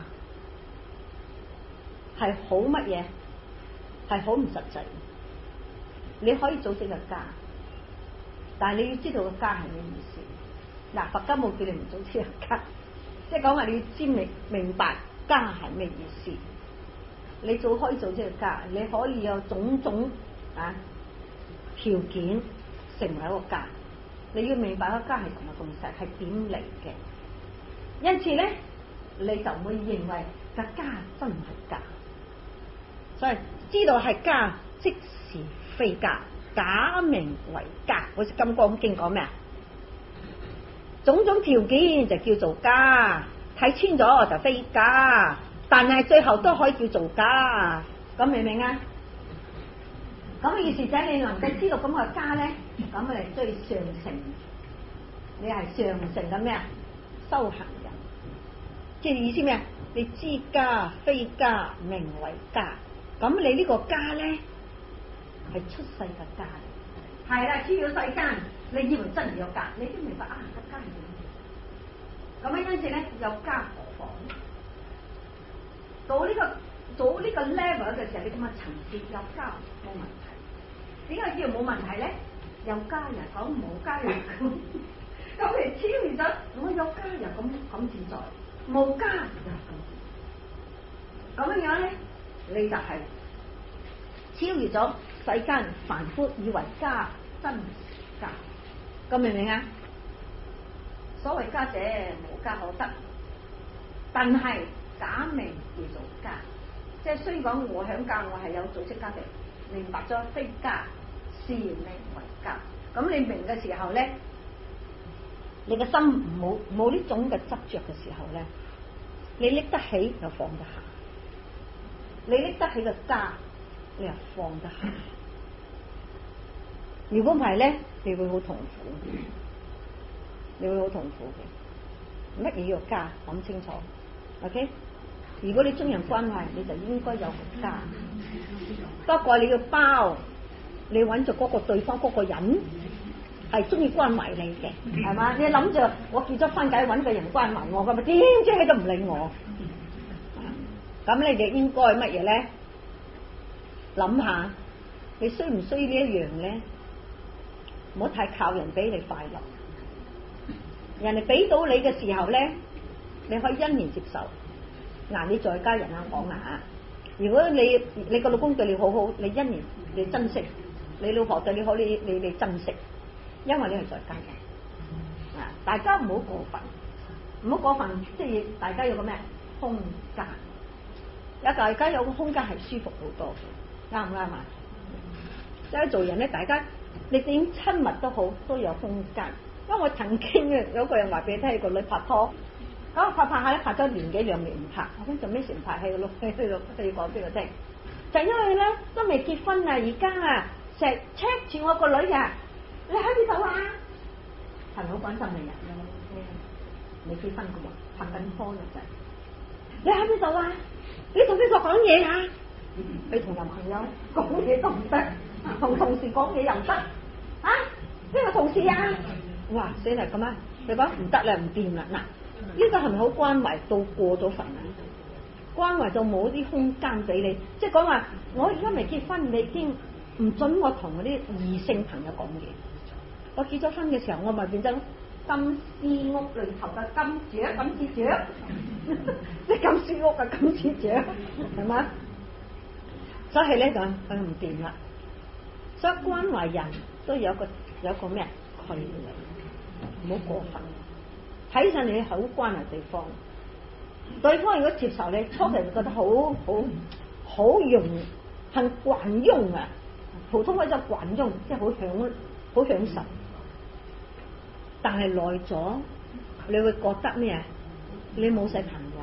係好乜嘢？係好唔實際。你可以組織個家。但係你要知道個家係咩意思？嗱，佛家冇叫你唔組織個家，即係講話你要知明明白家係咩意思。你做開組織個家，你可以有種種啊條件成為一個家。你要明白個家係同埋咁細，係點嚟嘅。因此咧，你就會認為個家真係家。所以知道係家，即是非家。假名為家，好似《金剛經》講咩啊？種種條件就叫做家，睇穿咗就非家，但係最後都可以叫做家，咁明唔明啊？咁嘅意思就係你能夠知道咁個家咧，咁我哋最上乘，你係上乘嘅咩啊？修行人，即係意思咩啊？你知家非家，名為家，咁你呢個家咧？係出世嘅家嚟，係啦，出咗世間，你以為真係有家，你先明白啊，個家係點？咁樣因此咧，有家何妨？到呢、這個到呢個 level 嘅時候，你咁嘅層次有家冇問題。點解叫冇問題咧？ 有家又講冇家又咁，咁你超越咗我有家又咁咁自在，冇家又咁，咁樣樣咧，你就係超越咗世間凡夫以為家真家，咁明唔明啊？所謂家者無家可得，但係假名叫做家，即係雖然講我響家，我係有組織家庭，明白咗非家是名為家。咁你明嘅時候咧，你嘅心冇冇呢種嘅執着嘅時候咧，你拎得起又放得下，你拎得起個家，你又放得下。如果唔係咧，你會好痛苦，你會好痛苦嘅。乜嘢叫家？諗清楚 ，OK？ 如果你中人關懷，你就應該有個家。不過你要包，你揾住嗰個對方嗰個人係中意關懷你嘅，係嘛？你諗住我結咗婚，梗係揾個人關懷我，咁咪點知佢都唔理我？咁你哋應該乜嘢咧？諗下，你需唔需要呢一樣咧？唔好太靠人俾你快樂，人哋俾到你嘅時候咧，你可以欣然接受。嗱，你在家人啊講啊，如果你你個老公對你好好，你欣然你珍惜；你老婆對你好，你你你珍惜，因為你係在家人啊。大家唔好過分，唔好過分，即係大家有個咩空間，有大家有個空間係舒服好多嘅，啱唔啱啊？即係做人咧，大家你點親密都好，都有空間。因為我曾經嘅有個人話俾你聽，個女拍拖。咁拍拍下咧，拍咗年幾兩年唔拍，我諗做咩成排喺度喺度喺度講俾我聽，就因為咧都未結婚啊，而家啊成日 check 住我個女啊，你喺邊度啊？係咪好關心你啊？未結婚噶喎，拍緊拖嘅啫。你喺邊度啊？你同邊個講嘢啊？你同男朋友講嘢都唔得，同同事講嘢又唔得啊？邊個同事啊？哇！死嚟咁啊！你講唔得啦，唔掂啦嗱。呢個係咪好關懷到過咗份啊？關懷到冇啲空間俾你，即係講話我而家未結婚，你已經唔准我同嗰啲異性朋友講嘢。我結咗婚嘅時候，我咪變咗金絲屋裏頭嘅金雀、金絲雀，即係金絲屋嘅金絲雀，係嘛？所以咧就佢唔掂啦。所以關懷人都有個有個咩距離，唔好過分。睇上你好關懷對方，對方如果接受你，初期會覺得好好好容很慣用啊，普通話就慣用，即係好享好享受。但係耐咗，你會覺得咩啊？你冇晒朋友，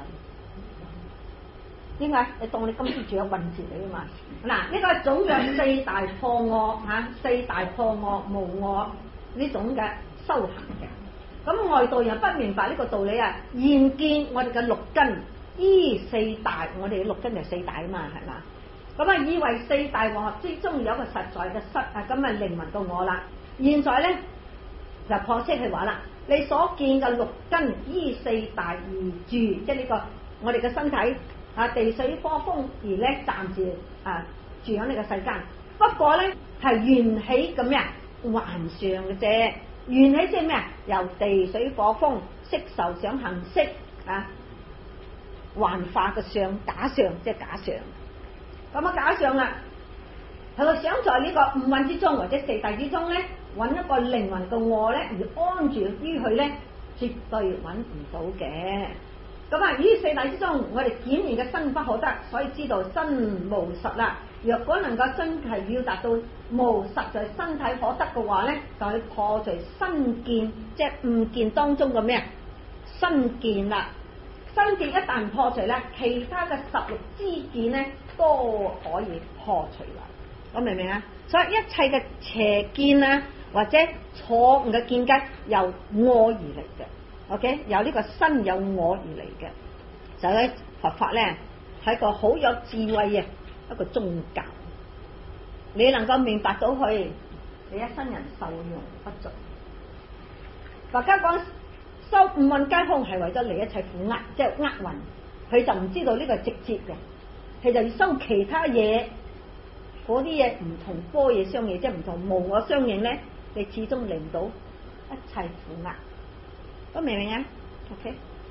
點解？你當你今次仲有運住你啊嘛？嗱，呢個總有四大破惡吓，四大破惡無惡呢種嘅修行嘅。咁外道人不明白呢個道理啊，現見我哋嘅六根依四大，我哋嘅六根就四大啊嘛，係嘛？咁啊以為四大和合之中有一個實在嘅失啊，咁啊靈聞到我啦。現在咧就破斥佢話啦，你所見嘅六根依四大而住，即係呢個我哋嘅身體啊，地水火風而咧暫時啊住喺呢個世間。不過咧係緣起咁咩啊，幻象嘅啫。緣起即係咩啊？由地水火風色受想行識啊，幻化嘅相，假相即係假相。咁啊假相啦，佢個想在呢個五蘊之中或者四大之中咧，揾一個靈魂嘅我咧，而安住於佢咧，絕對揾唔到嘅。咁啊，於四大之中，我哋檢驗嘅身不可得，所以知道身無實啦。若果能夠真係要達到無實在身體可得嘅話咧，就去破除身見，即係誤見當中嘅咩啊？身見啦，身見一旦破除咧，其他嘅十六支見咧都可以破除啦。咁明唔明啊？所以一切嘅邪見啊，或者錯誤嘅見解由我而嚟嘅。OK， 有呢個身有我而嚟嘅，就喺佛法咧係一個好有智慧嘅一個宗教。你能夠明白到佢，你一生人受用不盡。佛家講修五蘊皆空係為咗離一切苦厄，即係厄運。佢就唔知道呢個直接嘅，佢就要修其他嘢，嗰啲嘢唔同般若相應，即係唔同無我相應咧， 你始終離唔到一切苦厄。咁明唔明啊 ？OK。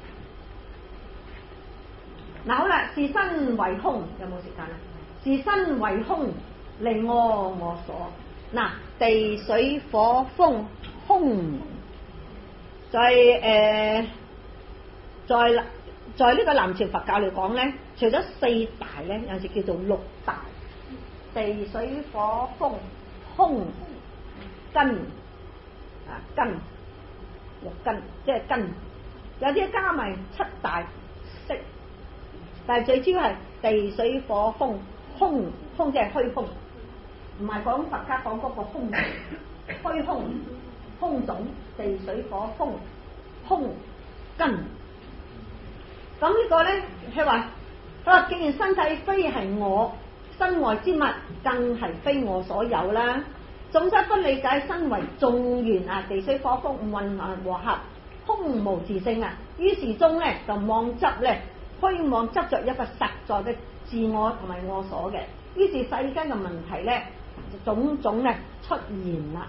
嗱好啦，是身為空，有冇時間啊？是身為空，離我我所。嗱，地水火風空，在誒、呃，在在呢個南傳佛教嚟講咧，除咗四大咧，有時叫做六大：地水火風空根啊根六根，即係根。有啲加埋七大色。但係最主要係地水火風空，空即係虛空，唔係講佛家講嗰個空，虛空空種地水火風空根。咁呢個咧係話，佢話既然身體非係我身外之物，更係非我所有啦。總之不理解身為眾緣啊，地水火風混合和合，空無自性啊。於是中咧就妄執咧。虛妄執着一個實在嘅自我同埋我所嘅，於是世間嘅問題咧，種種咧出現啦。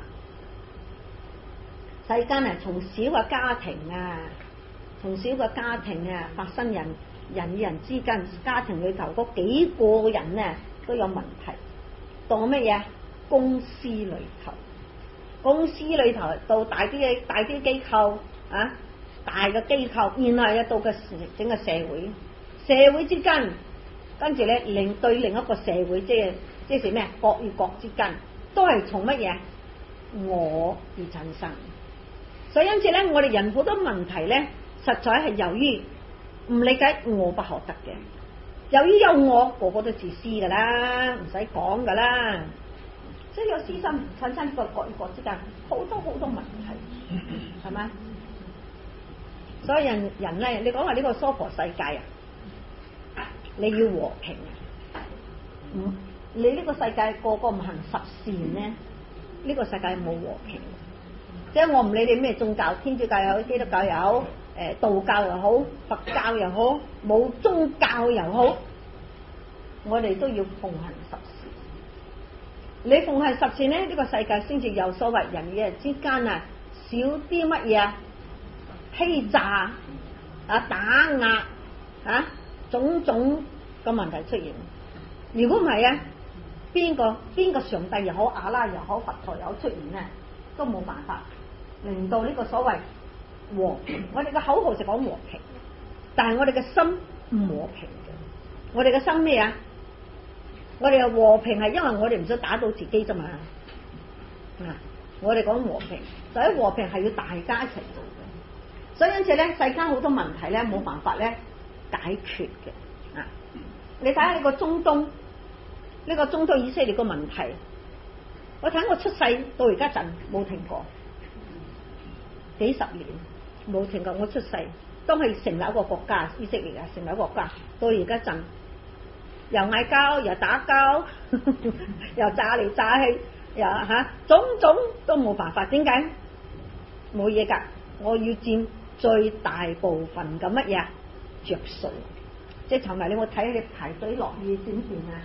世間啊，從小嘅家庭啊，從小嘅家庭啊，發生人人與人之間，家庭裏頭嗰幾個人咧都有問題。到乜嘢？公司裏頭，公司裏頭到大啲嘅大啲機構啊。大嘅機構，然後咧到個整個社會，社會之間，跟住咧另對另一個社會，即係即係咩？國與國之間，都係從乜嘢我而產生。所以因此咧，我哋人好多問題咧，實在係由於唔理解我不可得嘅。由於有我，個個都自私噶啦，唔使講噶啦。所以有私心產生個國與國之間好多好多問題，係咪？所以人人咧，你講話呢個娑婆世界啊，你要和平啊，唔，你呢個世界個個唔行十善咧，呢個世界冇和平。即係我唔理你咩宗教，天主教又好，基督教又好，誒道教又好，佛教又好，冇宗教又好，我哋都要奉行十善。你奉行十善咧，呢個世界先至有所謂人與人之間啊，少啲乜嘢啊？欺詐啊、打壓啊，種種嘅問題出現。如果唔係啊，邊個邊個上帝又好、阿拉又好、佛陀又好出現咧，都冇辦法令到呢個所謂和平。我哋嘅口號就講和平，但係我哋嘅心唔和平嘅。我哋嘅心咩啊？我哋嘅和平係因為我哋唔想打到自己啫嘛。啊，我哋講和平，所以和平係要大家一齊做。所以因此咧，世間好多問題咧冇辦法咧解決嘅啊！你睇下呢個中東，呢、這個中東以色列個問題，我睇我出世到而家陣冇停過，幾十年冇停過。我出世當係成立一個國家，以色列啊，成立一個國家到而家陣，又嗌交又打交，又炸嚟炸去，又吓、啊、種種都冇辦法。點解？冇嘢噶，我要佔最大部分嘅乜嘢着數，即係尋日你有冇睇你排隊落雨閃電啊？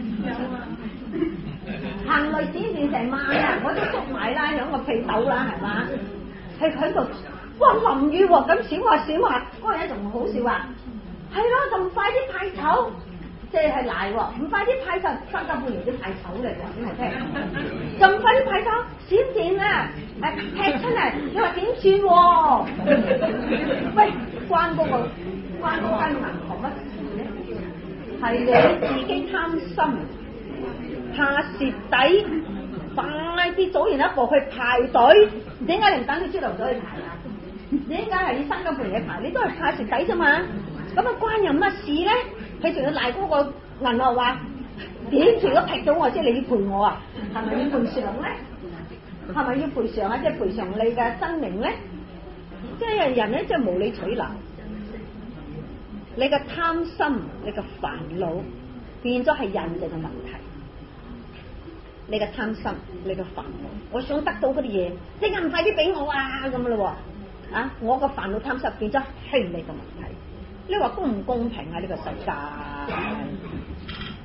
行雷閃電成晚啊！我都捉埋啦，響個被竇啦，係嘛？喺喺度，哇淋雨喎，咁閃下閃下，嗰個人仲好笑啊！係咯，咁快啲派籌，即係賴喎，唔快啲派就三更半夜啲派籌嚟喎，邊係聽？咁快啲派籌，閃電啊！誒踢親啊！你話點算喎？喂，關嗰、那個關嗰間銀行乜事咧？係你自己貪心，怕蝕底，快啲早完一步去排隊。點解你唔等佢朝頭早去排啊？點解係你三更半夜排？你都係怕蝕底啫嘛。咁啊關人乜事咧？佢仲要賴嗰個銀行話點住都劈到我，即係你要賠我啊？係咪要賠償咧？係咪要賠償啊？即係賠償你嘅生命咧？即係人咧，即係無理取鬧。你嘅貪心，你嘅煩惱，變咗係人哋嘅問題。你嘅貪心，你嘅煩惱，我想得到嗰啲嘢，即係唔快啲俾我啊咁咯喎！啊，我個煩惱貪心變咗係你嘅問題。你話公唔公平啊？呢個世界，呢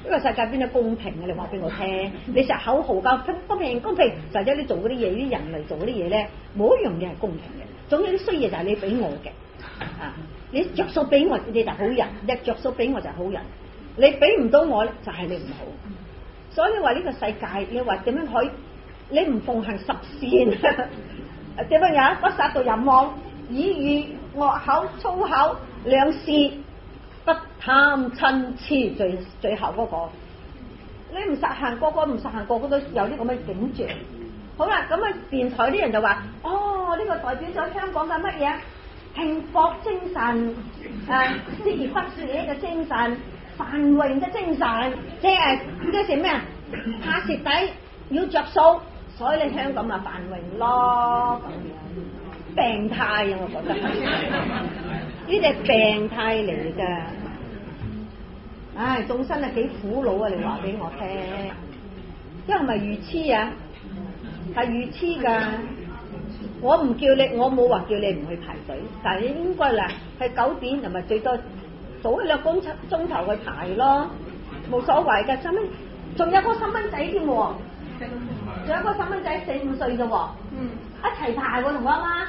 呢個世界邊度公平啊？你話俾我聽，你成日口號教公平公平，實際你做嗰啲嘢，啲人類做嗰啲嘢咧，冇一樣嘢係公平嘅。總之啲衰嘢就係你俾我嘅，啊，你着數俾我，你就好人；你着數俾我就好人，你俾唔到我咧，就係你唔好。所以你話呢個世界，你話點樣可以？你唔奉行十善，點樣樣？不殺盜淫妄、耳語惡口、粗口、兩舌。不貪嗔痴，最最後嗰個，你唔實行，個個唔實行，個個都有啲咁嘅景象。好啦，咁啊電台啲人就話：哦，呢個代表咗香港嘅乜嘢？拼搏精神，誒，鍥而不捨嘅精神，繁榮嘅精神，即係即係咩啊？怕蝕底，要着數，所以你香港咪繁榮咯。咁樣病態啊，我覺得呢啲係病態嚟㗎。唉，眾生啊幾苦惱啊！你話俾我聽，因為係咪愚痴啊？係愚痴㗎。我唔叫你，我冇話叫你唔去排隊，但係你應該啦，係九點同埋最多早一兩個鐘鐘頭去排咯，冇所謂嘅。細蚊仲有個細蚊仔添喎，仲有個細蚊仔四五歲啫喎，嗯，一齊排喎同我媽。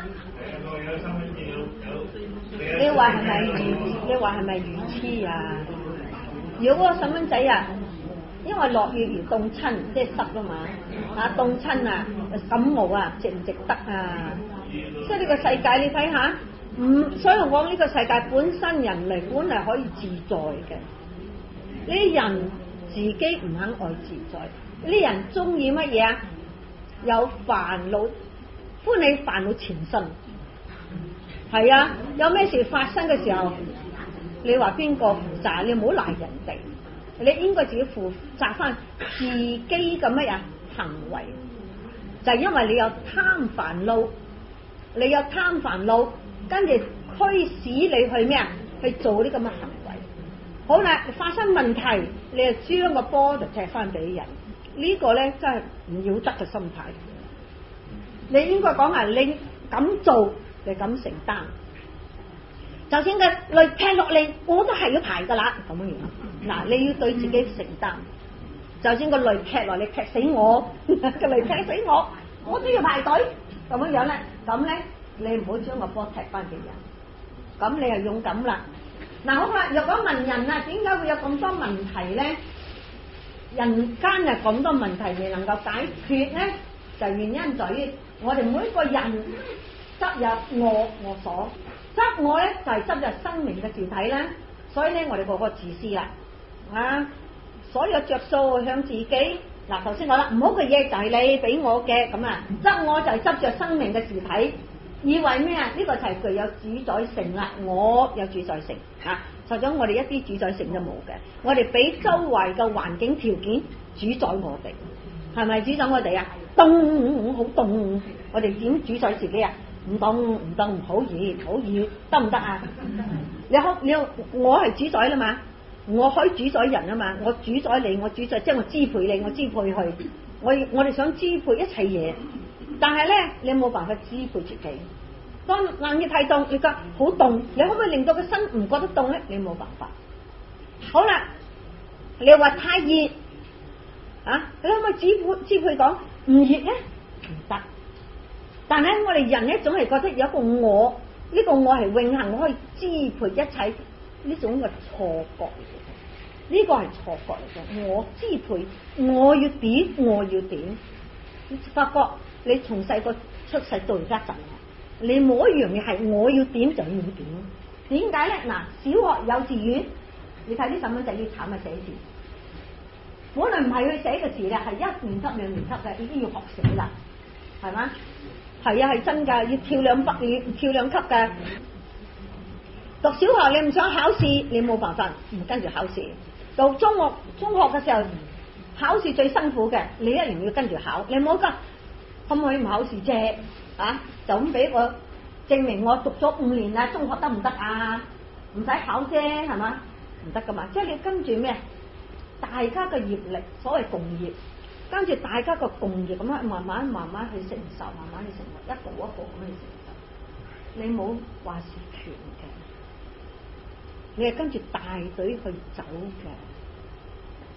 你話係咪愚？你話係咪愚痴啊？如果嗰個細蚊仔啊，因為落雨而凍親，即係濕啊嘛，啊凍親啊，感冒啊，值唔值得啊？所以呢個世界你睇下，唔，所以我講呢個世界本身人類本嚟可以自在嘅，呢啲人自己唔肯愛自在，呢啲人中意乜嘢啊？有煩惱，歡喜煩惱纏身，係啊，有咩事發生嘅時候。你話邊個負責？你唔好賴人哋，你應該自己負責翻自己嘅乜嘢行為，就係、是、因為你有貪煩惱，你有貪煩惱，跟住驅使你去咩啊？去做呢咁嘅行為。好啦，發生問題，你就將個波就踢翻俾人，這個、呢個咧真係唔要得嘅心態。你應該講係你敢做，你敢承擔。就算個雷劈落嚟，我都係要排噶啦，咁樣樣。嗱，你要對自己承擔。就算個雷劈落嚟劈死我，個雷劈死我，我都要排隊，咁樣樣咧。咁咧，你唔好將個波踢翻俾人。咁你係勇敢啦。嗱，好啦，若果問人啊，點解會有咁多問題咧？人間啊咁多問題未能夠解決咧，就原因在於我哋每一個人執入我我所。執我咧就係執入生命嘅自體啦，所以咧我哋個個自私啦，啊，所有着數向自己。嗱，頭先講啦，唔好嘅嘢就係你俾我嘅，咁啊，執我就係執着生命嘅自體，以為咩啊？呢個就係具有主宰性啦，我有主宰性啊，實際我哋一啲主宰性都冇嘅，我哋俾周圍嘅環境條件主宰我哋，係咪主宰我哋啊？凍好凍，我哋點主宰自己啊？唔凍唔凍，唔好熱好熱，得唔得啊？你好，你我係主宰啦嘛，我可以主宰人啊嘛，我主宰你，我主宰即係我支配你，我支配佢，我我哋想支配一切嘢，但係咧你冇辦法支配自己。當冷氣太凍，你覺得好凍，你可唔可以令到個身唔覺得凍咧？你冇辦法。好啦，你話太熱啊，你可唔可以支配支配講唔熱咧？唔得。但係我哋人咧總係覺得有一個我，呢、這個我係永恆，我可以支配一切，呢種嘅錯覺嚟嘅，呢、這個係錯覺嚟嘅。我支配，我要點，我要點。發覺你從細個出世到而家就，你冇一樣嘢係我要點就要點。點解咧？嗱，小學、幼稚園，你睇啲細蚊仔要慘啊寫字，可能唔係去寫個字啦，係一年級、兩年級嘅已經要學寫啦，係嘛？係啊，係真噶，要跳兩級，要跳兩級噶。讀小學你唔想考試，你冇辦法唔跟住考試。讀中學，中學嘅時候考試最辛苦嘅，你一定要跟住考。你唔好噶，可唔可以唔考試啫？啊，就咁俾我證明我讀咗五年啦，中學得唔得啊？唔使考啫，係嘛？唔得噶嘛，即係你跟住咩？大家嘅業力，所謂共業。跟住大家個共業咁樣慢慢慢慢去承受，慢慢去承受，一步一步咁去承受。你冇話事權嘅，你係跟住大隊去走嘅。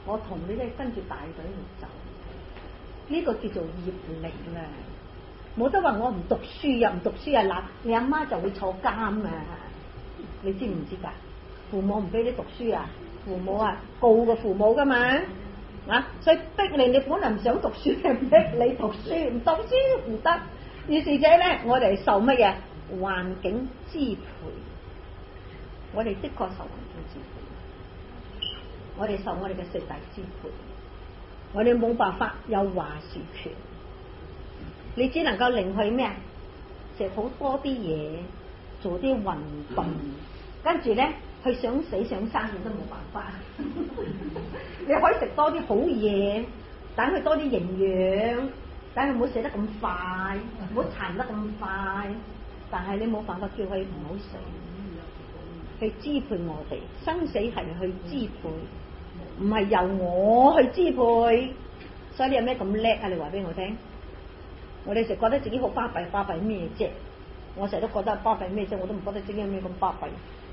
我同你咧跟住大隊嚟走，呢、這個叫做業力啦。冇得話我唔讀書啊，唔讀書啊，嗱你阿媽就會坐監啊！你知唔知㗎？父母唔俾你讀書啊，父母啊告個父母㗎嘛啊，所以逼你，你本來唔想讀書嘅，逼你讀書，唔讀書唔得。於是者咧，我哋受乜嘢環境支配？我哋的確受環境支配，我哋受我哋嘅四大支配，我哋冇辦法有話事權。你只能夠令佢咩啊？食好多啲嘢，做啲運動，跟住咧，佢想死想生你都冇辦法。你可以食多啲好嘢，等佢多啲營養，等佢唔好死得咁快，唔好殘得咁快。但係你冇辦法叫佢唔好死，去支配我哋，生死係去支配，唔係由我去支配。所以你有咩咁叻啊？你話俾我聽。我哋成日覺得自己好巴閉，巴閉咩啫？我成日都覺得巴閉咩啫？我都唔覺得自己有咩咁巴閉。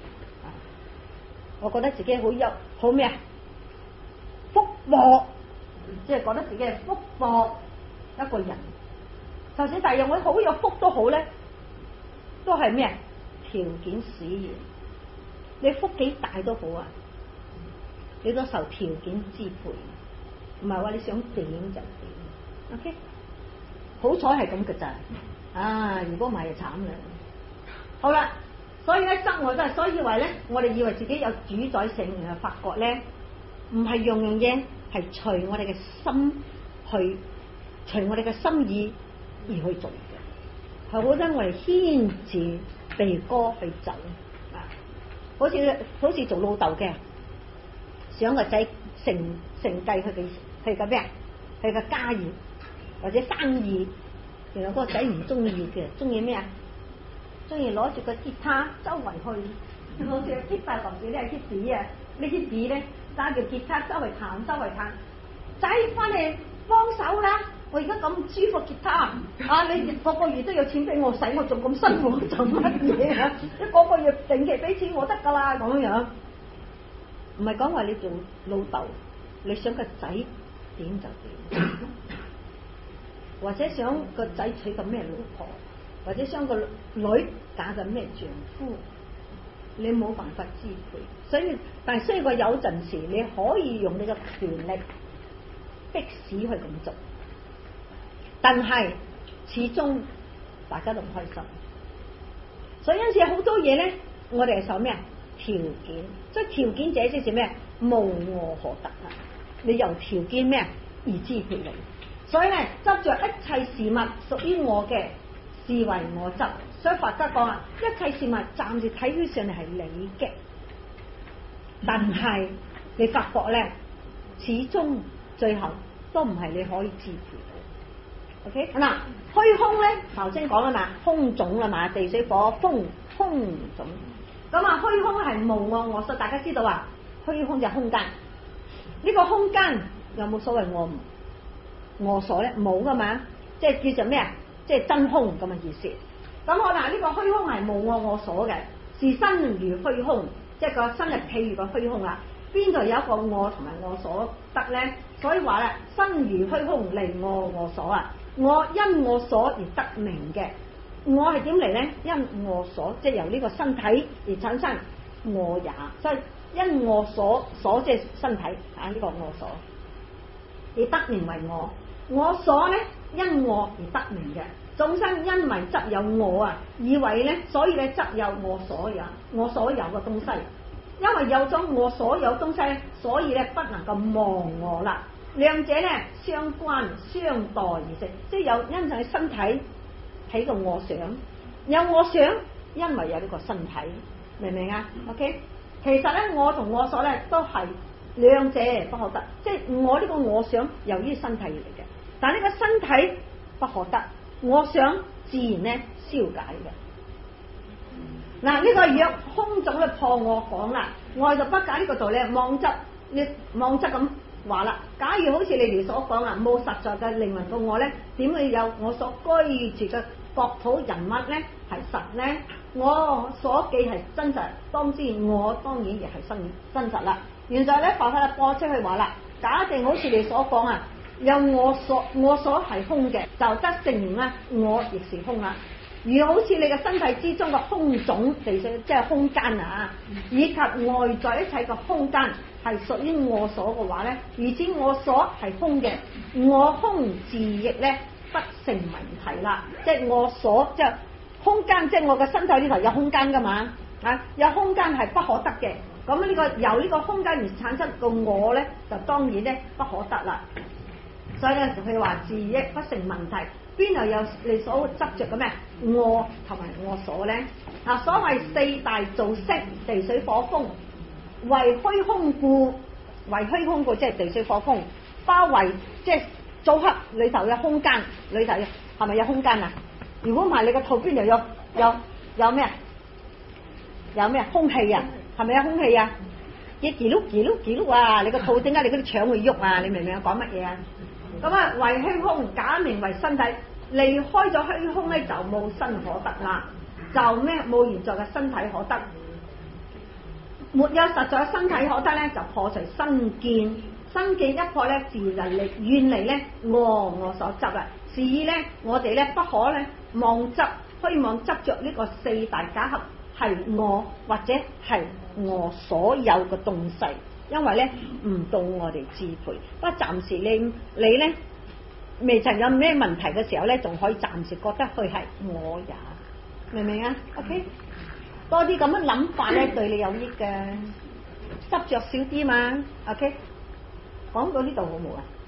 我覺得自己好有好咩啊？福薄，即係覺得自己係福薄一個人。就算第日我好有福都好咧，都係咩啊？條件使然。你福幾大都好啊，你都受條件支配，唔係話你想點就點。OK。好彩係咁嘅咋，啊！如果唔係就慘啦。好啦，所以咧，執我都係，所以以為咧，我哋以為自己有主宰性，然後發覺咧，唔係樣樣嘢係隨我哋嘅心去，隨我哋嘅心意而去做嘅，係好得我哋牽住鼻哥去走啊！好似好似做老豆嘅，想個仔承承繼佢嘅佢嘅咩啊？佢嘅家業。或者生意，原來嗰個仔唔中意嘅，中意咩啊？中意攞住個吉他周圍去，好似吉大林子咧，吉子啊，呢啲子咧揸住吉他周圍彈，周圍彈。仔翻嚟幫手啦！我而家咁舒服吉他啊！你個個月都有錢俾我使，我仲咁辛苦做乜嘢啊？一個個月定期俾錢我得噶啦，咁樣。唔係講話你做老豆，你想個仔點就點。或者想個仔娶個咩老婆，或者想個女嫁個咩丈夫，你冇辦法支配。所以，但係雖然有陣時你可以用你嘅權力迫使佢咁做，但係始終大家都唔開心。所以因此有好多嘢咧，我哋係受咩啊？條件，所以條件者即係咩？無我可得啊！你由條件咩而支配你。所以咧，執着一切事物屬於我嘅，視為我執。所以佛家講啊，一切事物暫時睇起上嚟係你嘅，但係你發覺咧，始終最後都唔係你可以支配到。OK，嗱，虛空咧，頭先講啦嘛，空種啦嘛，地水火風空種。咁啊，虛空係無我我所，大家知道啊，虛空就係空間。呢、這個空間有冇所謂我唔？我所咧冇噶嘛，即係叫做咩啊？即係真空咁嘅意思。咁我嗱呢個虛空係無我我所嘅，是身如虛空，即係個身係譬如個虛空啦。邊度有一個我同埋我所得咧？所以話咧，身如虛空，離我我所啊！我因我所而得名嘅，我係點嚟咧？因我所，即係由呢個身體而產生我也，所以因我所所即係身體啊！呢個我所而得名為我。我所咧因我而得名嘅，眾生因為執有我啊，以為咧，所以咧執有我所有我所有嘅東西，因為有咗我所有東西咧，所以咧不能夠忘我啦。兩者咧相關相待而成，即係有因為身體起個我想，有我想，因為有呢個身體，明唔明啊 ？OK， 其實咧我同我所咧都係兩者不可得，即係我呢個我想由於身體而嚟嘅。但呢個身體不可得，我想自然咧消解嘅。嗱、嗯，呢、這個若空種咧破我講啦，我就不解呢個道理。妄執，你妄執咁話啦。假如好似你哋所講啊，冇實在嘅靈魂嘅我咧，點會有我所居住嘅國土人物咧係實咧？我所記係真實，當知我當然亦係真真實啦。現在咧，佛法播出去話啦。 假定好似你所講啊，有我所我所係空嘅，就得證明咧我亦是空啦。如好似你嘅身體之中嘅空種地水，即係空間啊，以及外在一切嘅空間係屬於我所嘅話咧，而且我所係空嘅，我空自亦咧不成問題啦。即係我所即係空間，即係我嘅身體呢頭有空間噶嘛啊，有空間係不可得嘅。咁呢個由呢個空間而產生個我咧，就當然咧不可得啦。所以咧，佢話自亦不成問題。邊度有你所執着嘅咩？我同埋我所咧啊，所謂四大造色，地水火風，為虛空故，為虛空故即係地水火風包圍，即係組合裏頭嘅空間，裏頭係咪有空間啊？如果唔係，你個肚邊度有有有咩？有咩空氣啊？係咪有空氣啊？一幾碌幾碌幾碌啊！你個肚點解你嗰啲腸會喐啊？你明唔明我講乜嘢啊？咁啊，為虛空假名為身體，離開咗虛空咧就冇身可得啦，就咩冇現在嘅身體可得，沒有實在身體可得咧，就破除身見，身見一破咧，自然離遠離咧我我所執啦。是以咧，我哋咧不可咧妄執，可以妄執着呢個四大假合係我或者係我所有嘅東西。因為咧唔到我哋支配，不過暫時你你咧未曾有咩問題嘅時候咧，仲可以暫時覺得佢係我也，明唔明啊 ？OK， 多啲咁嘅諗法咧對你有益嘅，執着少啲嘛。OK，講到呢度好冇啊？